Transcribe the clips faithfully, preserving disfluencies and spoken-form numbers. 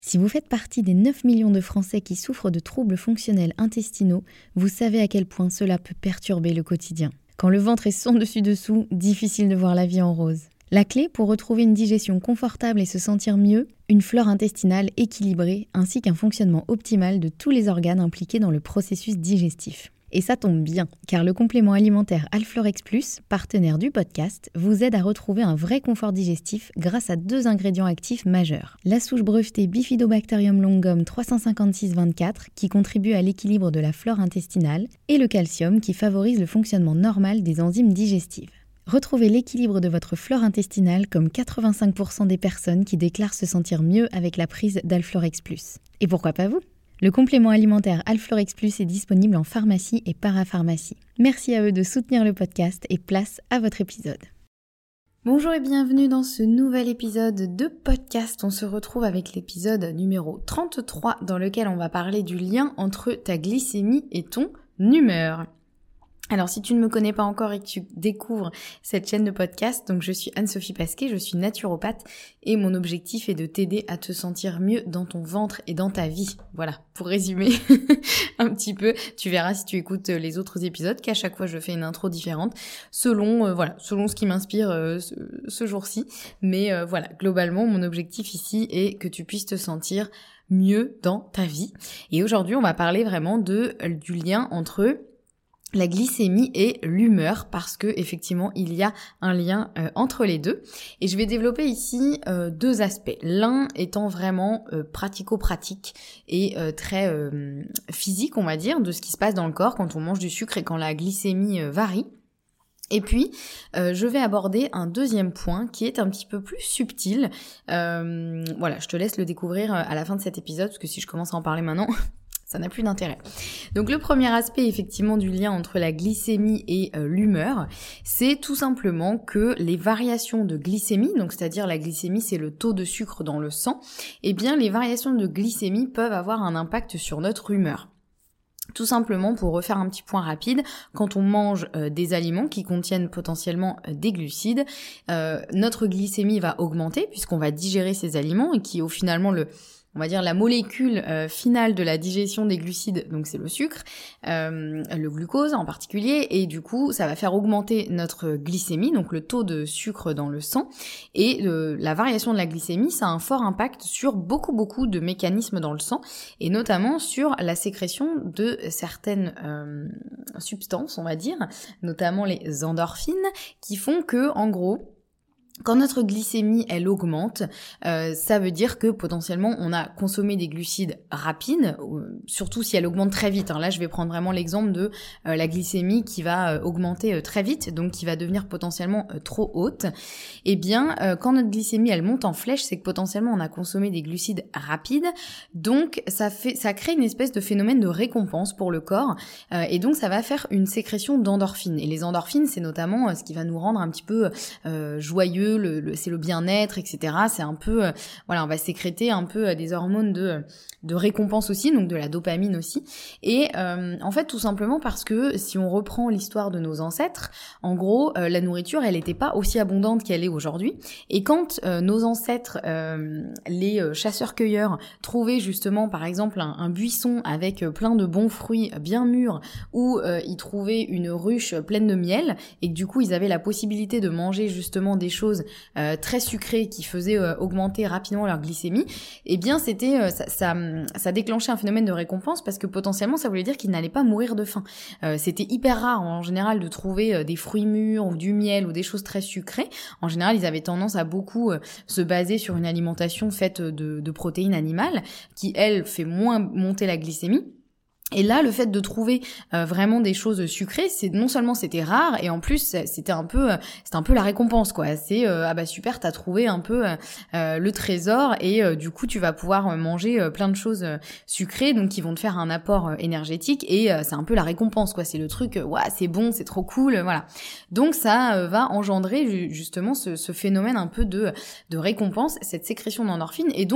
Si vous faites partie des neuf millions de Français qui souffrent de troubles fonctionnels intestinaux, vous savez à quel point cela peut perturber le quotidien. Quand le ventre est son dessus-dessous, difficile de voir la vie en rose. La clé pour retrouver une digestion confortable et se sentir mieux, une flore intestinale équilibrée ainsi qu'un fonctionnement optimal de tous les organes impliqués dans le processus digestif. Et ça tombe bien, car le complément alimentaire Alflorex Plus, partenaire du podcast, vous aide à retrouver un vrai confort digestif grâce à deux ingrédients actifs majeurs. La souche brevetée Bifidobacterium longum trois cent cinquante-six vingt-quatre qui contribue à l'équilibre de la flore intestinale et le calcium qui favorise le fonctionnement normal des enzymes digestives. Retrouvez l'équilibre de votre flore intestinale comme quatre-vingt-cinq pour cent des personnes qui déclarent se sentir mieux avec la prise d'Alflorex Plus. Et pourquoi pas vous ? Le complément alimentaire Alflorex Plus est disponible en pharmacie et parapharmacie. Merci à eux de soutenir le podcast et place à votre épisode. Bonjour et bienvenue dans ce nouvel épisode de podcast. On se retrouve avec l'épisode numéro trente-trois dans lequel on va parler du lien entre ta glycémie et ton humeur. Alors si tu ne me connais pas encore et que tu découvres cette chaîne de podcast, donc je suis Anne-Sophie Pasquet, je suis naturopathe et mon objectif est de t'aider à te sentir mieux dans ton ventre et dans ta vie. Voilà, pour résumer un petit peu, tu verras si tu écoutes les autres épisodes qu'à chaque fois je fais une intro différente selon euh, voilà, selon ce qui m'inspire euh, ce, ce jour-ci. Mais euh, voilà, globalement mon objectif ici est que tu puisses te sentir mieux dans ta vie. Et aujourd'hui, on va parler vraiment de du lien entre la glycémie et l'humeur, parce que effectivement il y a un lien euh, entre les deux, et je vais développer ici euh, deux aspects, l'un étant vraiment euh, pratico-pratique et euh, très euh, physique, on va dire, de ce qui se passe dans le corps quand on mange du sucre et quand la glycémie euh, varie. Et puis, euh, je vais aborder un deuxième point qui est un petit peu plus subtil. Euh, voilà, je te laisse le découvrir à la fin de cet épisode, parce que si je commence à en parler maintenant, ça n'a plus d'intérêt. Donc le premier aspect effectivement du lien entre la glycémie et euh, l'humeur, c'est tout simplement que les variations de glycémie, donc c'est-à-dire la glycémie c'est le taux de sucre dans le sang, eh bien les variations de glycémie peuvent avoir un impact sur notre humeur. Tout simplement, pour refaire un petit point rapide, quand on mange euh, des aliments qui contiennent potentiellement euh, des glucides, euh, notre glycémie va augmenter puisqu'on va digérer ces aliments et qui au finalement le on va dire la molécule euh, finale de la digestion des glucides, donc c'est le sucre, euh, le glucose en particulier, et du coup ça va faire augmenter notre glycémie, donc le taux de sucre dans le sang, et euh, la variation de la glycémie, ça a un fort impact sur beaucoup beaucoup de mécanismes dans le sang, et notamment sur la sécrétion de certaines euh, substances, on va dire, notamment les endorphines, qui font que, en gros, quand notre glycémie, elle augmente, euh, ça veut dire que potentiellement on a consommé des glucides rapides, euh, surtout si elle augmente très vite. Hein. Là, je vais prendre vraiment l'exemple de euh, la glycémie qui va euh, augmenter euh, très vite, donc qui va devenir potentiellement euh, trop haute. Eh bien, euh, quand notre glycémie, elle monte en flèche, c'est que potentiellement on a consommé des glucides rapides, donc ça fait, ça crée une espèce de phénomène de récompense pour le corps, euh, et donc ça va faire une sécrétion d'endorphines. Et les endorphines, c'est notamment euh, ce qui va nous rendre un petit peu euh, joyeux. Le, le, c'est le bien-être, et cetera. C'est un peu, euh, voilà, on va sécréter un peu euh, des hormones de, de récompense aussi, donc de la dopamine aussi. Et euh, en fait, tout simplement parce que si on reprend l'histoire de nos ancêtres, en gros, euh, la nourriture, elle n'était pas aussi abondante qu'elle est aujourd'hui. Et quand euh, nos ancêtres, euh, les euh, chasseurs-cueilleurs, trouvaient justement, par exemple, un, un buisson avec euh, plein de bons fruits bien mûrs, où euh, ils trouvaient une ruche pleine de miel, et que du coup, ils avaient la possibilité de manger justement des choses Euh, très sucrées qui faisaient euh, augmenter rapidement leur glycémie, eh bien c'était euh, ça, ça, ça déclenchait un phénomène de récompense parce que potentiellement ça voulait dire qu'ils n'allaient pas mourir de faim. Euh, c'était hyper rare en général de trouver euh, des fruits mûrs ou du miel ou des choses très sucrées. En général, ils avaient tendance à beaucoup euh, se baser sur une alimentation faite de, de protéines animales qui, elle, fait moins monter la glycémie. Et là, le fait de trouver euh, vraiment des choses sucrées, c'est non seulement c'était rare, et en plus c'était un peu, c'était un peu la récompense quoi. C'est euh, ah bah super, t'as trouvé un peu euh, le trésor, et euh, du coup tu vas pouvoir manger euh, plein de choses euh, sucrées, donc qui vont te faire un apport euh, énergétique, et euh, c'est un peu la récompense quoi. C'est le truc, euh, ouais c'est bon, c'est trop cool, euh, voilà. Donc ça euh, va engendrer justement ce, ce phénomène un peu de de récompense, cette sécrétion d'endorphines, et donc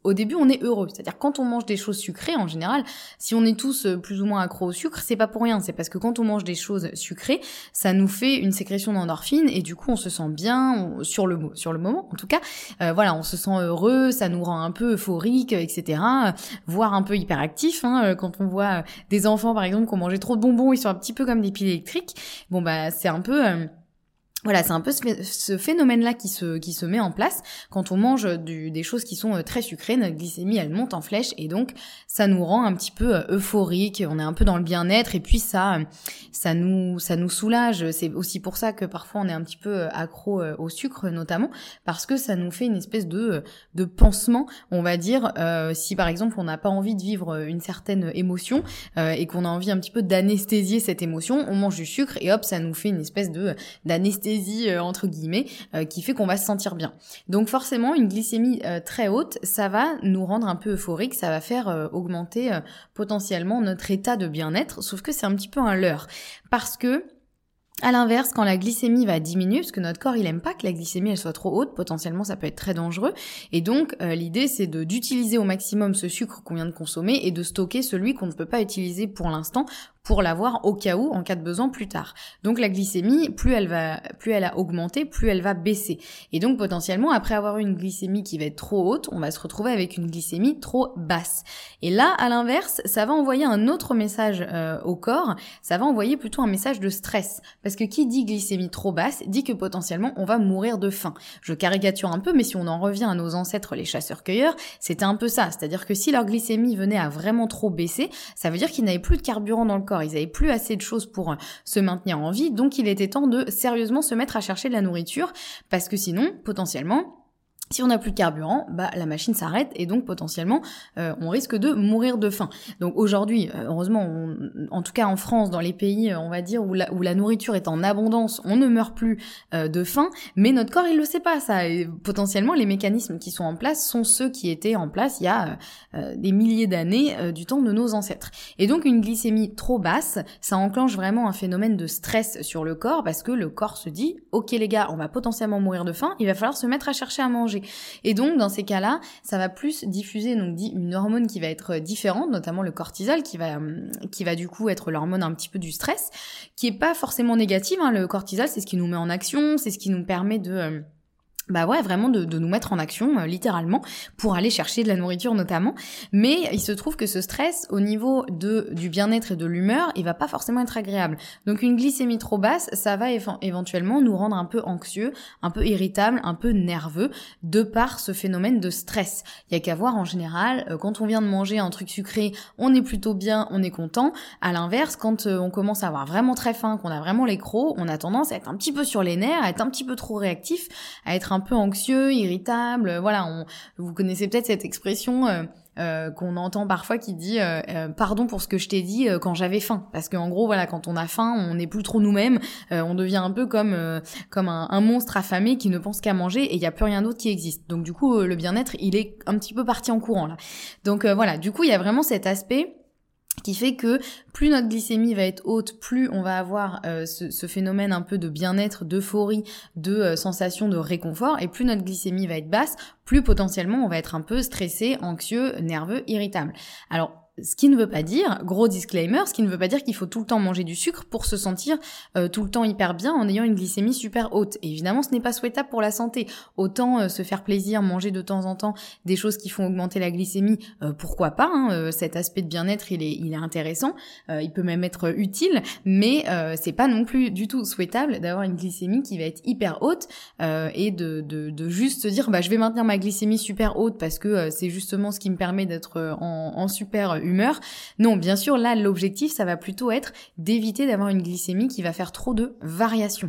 au début, on est heureux. C'est-à-dire, quand on mange des choses sucrées, en général, si on est tous plus ou moins accros au sucre, c'est pas pour rien. C'est parce que quand on mange des choses sucrées, ça nous fait une sécrétion d'endorphine et du coup, on se sent bien, on, sur le sur le moment, en tout cas. Euh, voilà, on se sent heureux, ça nous rend un peu euphorique, et cetera. Voire un peu hyperactif. Hein, quand on voit des enfants, par exemple, qui ont mangé trop de bonbons, ils sont un petit peu comme des piles électriques. Bon, bah, c'est un peu... Euh, Voilà, c'est un peu ce phénomène-là qui se qui se met en place quand on mange du, des choses qui sont très sucrées. Notre glycémie, elle monte en flèche et donc ça nous rend un petit peu euphorique. On est un peu dans le bien-être et puis ça ça nous ça nous soulage. C'est aussi pour ça que parfois on est un petit peu accro au sucre notamment parce que ça nous fait une espèce de de pansement, on va dire. Euh, si par exemple on n'a pas envie de vivre une certaine émotion euh, et qu'on a envie un petit peu d'anesthésier cette émotion, on mange du sucre et hop, ça nous fait une espèce de d'anesthésie Euh, entre guillemets, euh, qui fait qu'on va se sentir bien. Donc forcément, une glycémie euh, très haute, ça va nous rendre un peu euphorique, ça va faire euh, augmenter euh, potentiellement notre état de bien-être, sauf que c'est un petit peu un leurre. Parce que à l'inverse, quand la glycémie va diminuer, parce que notre corps il aime pas que la glycémie elle soit trop haute, potentiellement ça peut être très dangereux, et donc euh, l'idée c'est de d'utiliser au maximum ce sucre qu'on vient de consommer et de stocker celui qu'on ne peut pas utiliser pour l'instant pour l'avoir au cas où, en cas de besoin plus tard. Donc la glycémie, plus elle va, plus elle a augmenté, plus elle va baisser. Et donc potentiellement, après avoir eu une glycémie qui va être trop haute, on va se retrouver avec une glycémie trop basse. Et là, à l'inverse, ça va envoyer un autre message euh, au corps, ça va envoyer plutôt un message de stress. Parce que qui dit glycémie trop basse, dit que potentiellement on va mourir de faim. Je caricature un peu, mais si on en revient à nos ancêtres les chasseurs-cueilleurs, c'était un peu ça. C'est-à-dire que si leur glycémie venait à vraiment trop baisser, ça veut dire qu'ils n'avaient plus de carburant dans le corps. Ils avaient plus assez de choses pour se maintenir en vie, donc il était temps de sérieusement se mettre à chercher de la nourriture, parce que sinon, potentiellement, si on n'a plus de carburant, bah la machine s'arrête et donc potentiellement euh, on risque de mourir de faim. Donc aujourd'hui, euh, heureusement, on, en tout cas en France, dans les pays, on va dire où la, où la nourriture est en abondance, on ne meurt plus euh, de faim. Mais notre corps, il le sait pas ça. Et potentiellement, les mécanismes qui sont en place sont ceux qui étaient en place il y a euh, des milliers d'années euh, du temps de nos ancêtres. Et donc une glycémie trop basse, ça enclenche vraiment un phénomène de stress sur le corps parce que le corps se dit, ok les gars, on va potentiellement mourir de faim, il va falloir se mettre à chercher à manger. Et donc dans ces cas-là, ça va plus diffuser donc une hormone qui va être différente, notamment le cortisol, qui va qui va du coup être l'hormone un petit peu du stress, qui est pas forcément négative. Hein. Le cortisol, c'est ce qui nous met en action, c'est ce qui nous permet de euh, bah ouais, vraiment de, de nous mettre en action, euh, littéralement, pour aller chercher de la nourriture notamment. Mais il se trouve que ce stress, au niveau de du bien-être et de l'humeur, il va pas forcément être agréable. Donc une glycémie trop basse, ça va éve- éventuellement nous rendre un peu anxieux, un peu irritable, un peu nerveux, de par ce phénomène de stress. Il y a qu'à voir en général, euh, quand on vient de manger un truc sucré, on est plutôt bien, on est content. À l'inverse, quand euh, on commence à avoir vraiment très faim, qu'on a vraiment les crocs, on a tendance à être un petit peu sur les nerfs, à être un petit peu trop réactif, à être un peu anxieux, irritable, voilà, on, vous connaissez peut-être cette expression euh, euh, qu'on entend parfois qui dit euh, euh, pardon pour ce que je t'ai dit euh, quand j'avais faim, parce qu'en gros voilà, quand on a faim, on n'est plus trop nous-mêmes, euh, on devient un peu comme euh, comme un, un monstre affamé qui ne pense qu'à manger et il y a plus rien d'autre qui existe. Donc du coup euh, le bien-être il est un petit peu parti en courant là. Donc euh, voilà, du coup il y a vraiment cet aspect qui fait que plus notre glycémie va être haute, plus on va avoir euh, ce, ce phénomène un peu de bien-être, d'euphorie, de euh, sensation de réconfort, et plus notre glycémie va être basse, plus potentiellement on va être un peu stressé, anxieux, nerveux, irritable. Alors, ce qui ne veut pas dire, gros disclaimer, ce qui ne veut pas dire qu'il faut tout le temps manger du sucre pour se sentir euh, tout le temps hyper bien en ayant une glycémie super haute. Et évidemment, ce n'est pas souhaitable pour la santé. Autant euh, se faire plaisir, manger de temps en temps des choses qui font augmenter la glycémie, euh, pourquoi pas, hein, euh, cet aspect de bien-être, il est, il est intéressant, euh, il peut même être utile, mais euh, c'est pas non plus du tout souhaitable d'avoir une glycémie qui va être hyper haute euh, et de, de, de juste se dire, bah je vais maintenir ma glycémie super haute parce que euh, c'est justement ce qui me permet d'être en, en super humeur. Non, bien sûr, là, l'objectif, ça va plutôt être d'éviter d'avoir une glycémie qui va faire trop de variations.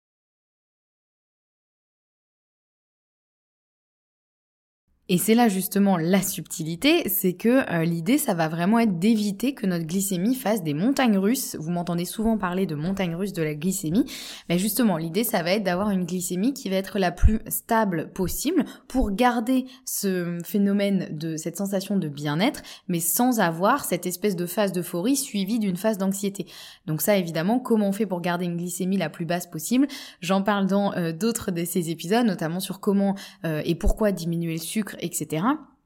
Et c'est là justement la subtilité, c'est que euh, l'idée, ça va vraiment être d'éviter que notre glycémie fasse des montagnes russes. Vous m'entendez souvent parler de montagnes russes de la glycémie, mais justement, l'idée, ça va être d'avoir une glycémie qui va être la plus stable possible pour garder ce phénomène de cette sensation de bien-être, mais sans avoir cette espèce de phase d'euphorie suivie d'une phase d'anxiété. Donc ça, évidemment, comment on fait pour garder une glycémie la plus basse possible? J'en parle dans euh, d'autres de ces épisodes, notamment sur comment euh, et pourquoi diminuer le sucre, et cetera.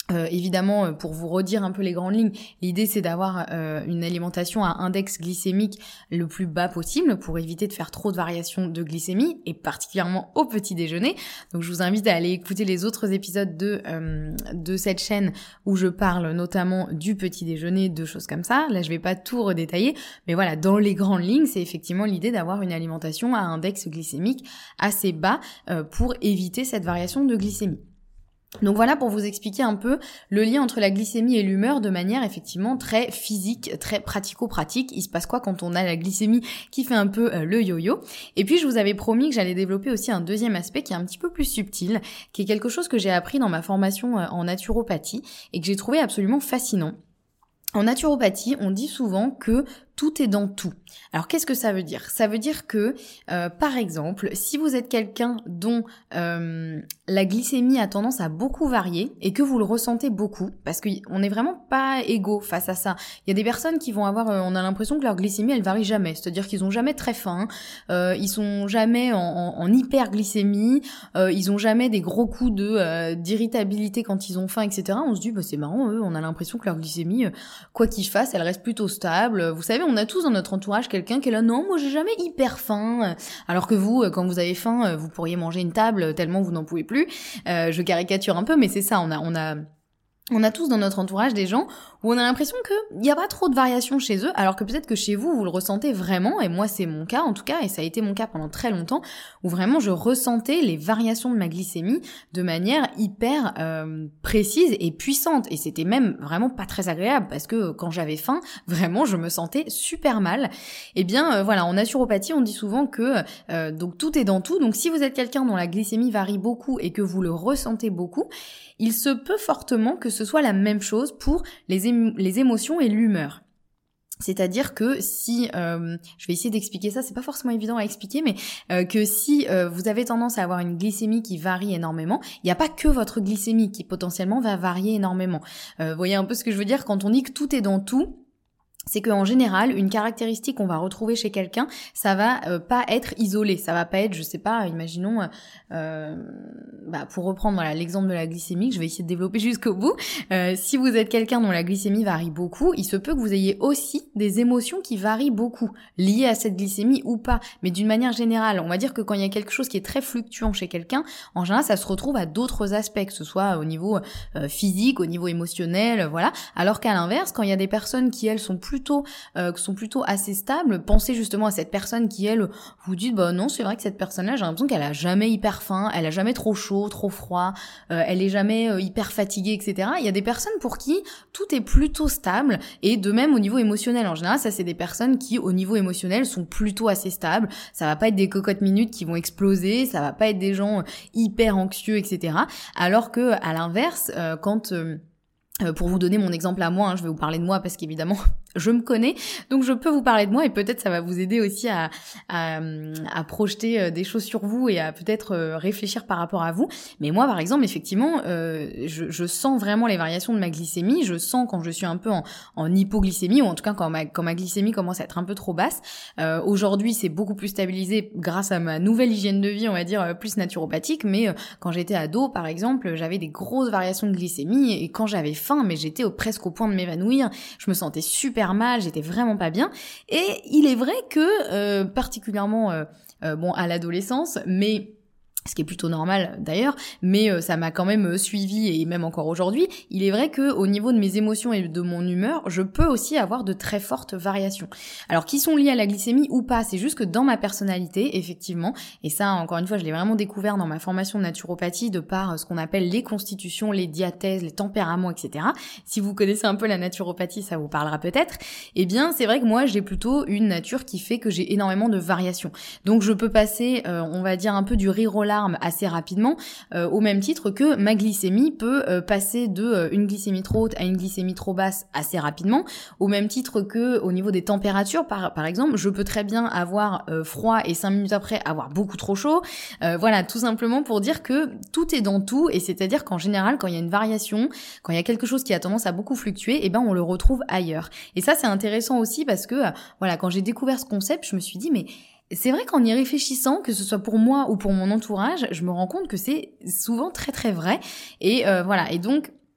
Euh, évidemment, pour vous redire un peu les grandes lignes, l'idée c'est d'avoir euh, une alimentation à index glycémique le plus bas possible pour éviter de faire trop de variations de glycémie, et particulièrement au petit déjeuner. Donc je vous invite à aller écouter les autres épisodes de euh, de cette chaîne où je parle notamment du petit déjeuner, de choses comme ça. Là je vais pas tout redétailler, mais voilà, dans les grandes lignes, c'est effectivement l'idée d'avoir une alimentation à index glycémique assez bas euh, pour éviter cette variation de glycémie. Donc voilà pour vous expliquer un peu le lien entre la glycémie et l'humeur de manière effectivement très physique, très pratico-pratique. Il se passe quoi quand on a la glycémie qui fait un peu euh, le yo-yo. Et puis je vous avais promis que j'allais développer aussi un deuxième aspect qui est un petit peu plus subtil, qui est quelque chose que j'ai appris dans ma formation euh, en naturopathie et que j'ai trouvé absolument fascinant. En naturopathie, on dit souvent que tout est dans tout. Alors qu'est-ce que ça veut dire ? Ça veut dire que, euh, par exemple, si vous êtes quelqu'un dont euh, la glycémie a tendance à beaucoup varier et que vous le ressentez beaucoup, parce qu'on n'est vraiment pas égaux face à ça. Il y a des personnes qui vont avoir, euh, on a l'impression que leur glycémie elle varie jamais, c'est-à-dire qu'ils ont jamais très faim, euh, ils sont jamais en, en, en hyperglycémie, euh, ils ont jamais des gros coups de euh, d'irritabilité quand ils ont faim, et cetera. On se dit bah c'est marrant, eux, on a l'impression que leur glycémie, euh, quoi qu'ils fassent, elle reste plutôt stable. Vous savez, on a tous dans notre entourage quelqu'un qui est là, non, moi j'ai jamais hyper faim, alors que vous, quand vous avez faim, vous pourriez manger une table tellement vous n'en pouvez plus. Euh, je caricature un peu, mais c'est ça, on a, on a, on a tous dans notre entourage des gens où on a l'impression qu'il n'y a pas trop de variations chez eux, alors que peut-être que chez vous, vous le ressentez vraiment, et moi c'est mon cas en tout cas, et ça a été mon cas pendant très longtemps, où vraiment je ressentais les variations de ma glycémie de manière hyper euh, précise et puissante, et c'était même vraiment pas très agréable, parce que quand j'avais faim, vraiment je me sentais super mal. Et bien euh, voilà, en naturopathie on dit souvent que euh, donc tout est dans tout, donc si vous êtes quelqu'un dont la glycémie varie beaucoup et que vous le ressentez beaucoup, il se peut fortement que ce soit la même chose pour les, émo- les émotions et l'humeur. C'est-à-dire que si, euh, je vais essayer d'expliquer ça, c'est pas forcément évident à expliquer, mais euh, que si euh, vous avez tendance à avoir une glycémie qui varie énormément, il n'y a pas que votre glycémie qui potentiellement va varier énormément. Euh, vous voyez un peu ce que je veux dire quand on dit que tout est dans tout. C'est qu'en général, une caractéristique qu'on va retrouver chez quelqu'un, ça va euh, pas être isolé, ça va pas être, je sais pas, imaginons, euh, bah, pour reprendre voilà, l'exemple de la glycémie, que je vais essayer de développer jusqu'au bout, euh, si vous êtes quelqu'un dont la glycémie varie beaucoup, il se peut que vous ayez aussi des émotions qui varient beaucoup, liées à cette glycémie ou pas, mais d'une manière générale, on va dire que quand il y a quelque chose qui est très fluctuant chez quelqu'un, en général, ça se retrouve à d'autres aspects, que ce soit au niveau euh, physique, au niveau émotionnel, voilà, alors qu'à l'inverse, quand il y a des personnes qui, elles, sont plus plutôt euh, qui sont plutôt assez stables, pensez justement à cette personne qui elle vous dites bah non c'est vrai que cette personne là j'ai l'impression qu'elle a jamais hyper faim, elle a jamais trop chaud, trop froid, euh, elle est jamais euh, hyper fatiguée, etc. Il y a des personnes pour qui tout est plutôt stable, et de même au niveau émotionnel en général, ça c'est des personnes qui au niveau émotionnel sont plutôt assez stables, ça va pas être des cocottes minutes qui vont exploser, ça va pas être des gens hyper anxieux, etc. Alors que à l'inverse, euh, quand euh, Euh, pour vous donner mon exemple à moi, hein, je vais vous parler de moi parce qu'évidemment je me connais, donc je peux vous parler de moi et peut-être ça va vous aider aussi à, à, à projeter des choses sur vous et à peut-être réfléchir par rapport à vous. Mais moi par exemple, effectivement, euh, je, je sens vraiment les variations de ma glycémie, je sens quand je suis un peu en, en hypoglycémie, ou en tout cas quand ma, quand ma glycémie commence à être un peu trop basse. Euh, aujourd'hui c'est beaucoup plus stabilisé grâce à ma nouvelle hygiène de vie, on va dire plus naturopathique, mais euh, quand j'étais ado par exemple, j'avais des grosses variations de glycémie et quand j'avais faim, mais j'étais au, presque au point de m'évanouir, je me sentais super mal, j'étais vraiment pas bien, et il est vrai que, euh, particulièrement, euh, euh, bon, à l'adolescence, mais ce qui est plutôt normal d'ailleurs, mais euh, ça m'a quand même euh, suivi, et même encore aujourd'hui, il est vrai que au niveau de mes émotions et de mon humeur, je peux aussi avoir de très fortes variations. Alors qui sont liées à la glycémie ou pas, c'est juste que dans ma personnalité, effectivement, et ça encore une fois je l'ai vraiment découvert dans ma formation de naturopathie de par euh, ce qu'on appelle les constitutions, les diathèses, les tempéraments, et cetera. Si vous connaissez un peu la naturopathie, ça vous parlera peut-être. Eh bien c'est vrai que moi j'ai plutôt une nature qui fait que j'ai énormément de variations. Donc je peux passer, euh, on va dire un peu du rire aux larmes assez rapidement, euh, au même titre que ma glycémie peut euh, passer de euh, une glycémie trop haute à une glycémie trop basse assez rapidement, au même titre que au niveau des températures, par, par exemple, je peux très bien avoir euh, froid et cinq minutes après avoir beaucoup trop chaud, euh, voilà, tout simplement pour dire que tout est dans tout, et c'est-à-dire qu'en général, quand il y a une variation, quand il y a quelque chose qui a tendance à beaucoup fluctuer, eh ben on le retrouve ailleurs. Et ça c'est intéressant aussi parce que, euh, voilà, quand j'ai découvert ce concept, je me suis dit mais c'est vrai qu'en y réfléchissant, que ce soit pour moi ou pour mon entourage, je me rends compte que c'est souvent très très vrai. Et euh, voilà, et donc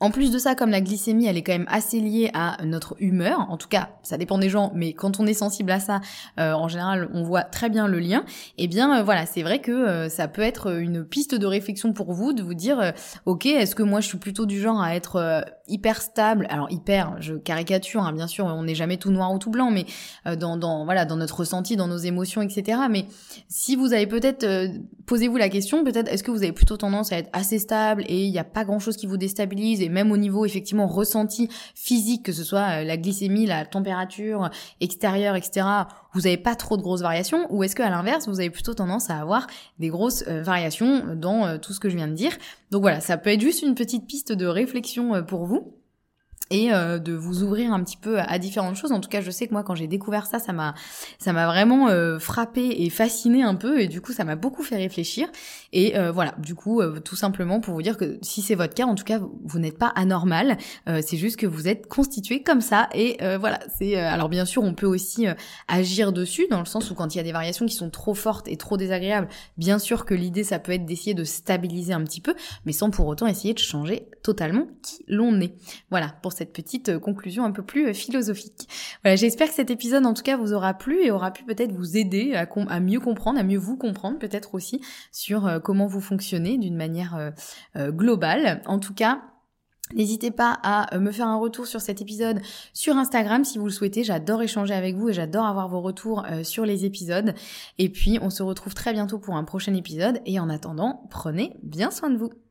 En plus de ça, comme la glycémie, elle est quand même assez liée à notre humeur, en tout cas, ça dépend des gens, mais quand on est sensible à ça, euh, en général, on voit très bien le lien. Eh bien, euh, voilà, c'est vrai que euh, ça peut être une piste de réflexion pour vous, de vous dire, euh, ok, est-ce que moi je suis plutôt du genre à être euh, hyper stable, alors hyper, je caricature, hein, bien sûr, on n'est jamais tout noir ou tout blanc, mais euh, dans, dans, voilà, dans notre ressenti, dans nos émotions, et cetera. Mais si vous avez peut-être, euh, posez-vous la question, peut-être, est-ce que vous avez plutôt tendance à être assez stable et il n'y a pas grand-chose qui vous déstabilise, et même au niveau effectivement ressenti physique, que ce soit la glycémie, la température extérieure, et cetera, vous n'avez pas trop de grosses variations, ou est-ce qu'à l'inverse, vous avez plutôt tendance à avoir des grosses euh, variations dans euh, tout ce que je viens de dire. Donc voilà, ça peut être juste une petite piste de réflexion euh, pour vous. Et euh, de vous ouvrir un petit peu à différentes choses. En tout cas, je sais que moi, quand j'ai découvert ça, ça m'a, ça m'a vraiment euh, frappé et fasciné un peu, et du coup, ça m'a beaucoup fait réfléchir. Et euh, voilà, du coup, euh, tout simplement pour vous dire que si c'est votre cas, en tout cas, vous, vous n'êtes pas anormal. Euh, c'est juste que vous êtes constitué comme ça. Et euh, voilà, c'est. Euh, alors bien sûr, on peut aussi euh, agir dessus, dans le sens où quand il y a des variations qui sont trop fortes et trop désagréables, bien sûr que l'idée, ça peut être d'essayer de stabiliser un petit peu, mais sans pour autant essayer de changer totalement qui l'on est. Voilà, pour cette petite conclusion un peu plus philosophique. Voilà, j'espère que cet épisode en tout cas vous aura plu et aura pu peut-être vous aider à, com- à mieux comprendre, à mieux vous comprendre peut-être aussi sur euh, comment vous fonctionnez d'une manière euh, euh, globale. En tout cas, n'hésitez pas à me faire un retour sur cet épisode sur Instagram si vous le souhaitez. J'adore échanger avec vous et j'adore avoir vos retours euh, sur les épisodes. Et puis, on se retrouve très bientôt pour un prochain épisode. Et en attendant, prenez bien soin de vous.